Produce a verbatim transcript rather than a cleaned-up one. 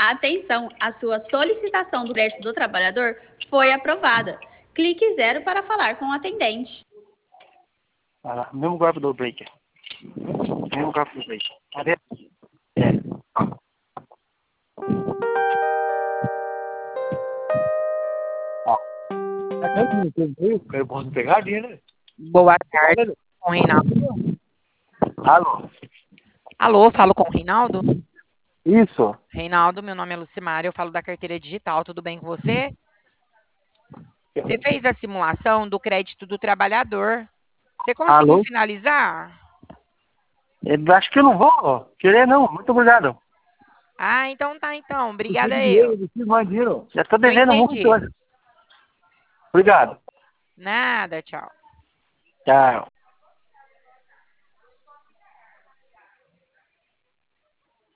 Atenção, a sua solicitação do crédito do trabalhador foi aprovada. Clique zero para falar com o atendente. Vai lá, mesmo golpe do break. Mesmo golpe do break. Cadê? É. Ó. Eu posso pegar dinheiro, né? Boa tarde, com o Reinaldo. Alô? Alô, falo com o Reinaldo? Isso. Reinaldo, meu nome é Lucimar, eu falo da carteira digital, tudo bem com você? Você fez a simulação do crédito do trabalhador. Você conseguiu Alô? finalizar? Eu acho que eu não vou querer, não. Muito obrigado. Ah, então tá, então. Obrigada Preciso de eu. dinheiro, preciso mais dinheiro. Já tô Eu devendo muito. entendi. Obrigado. Nada, tchau. Tchau.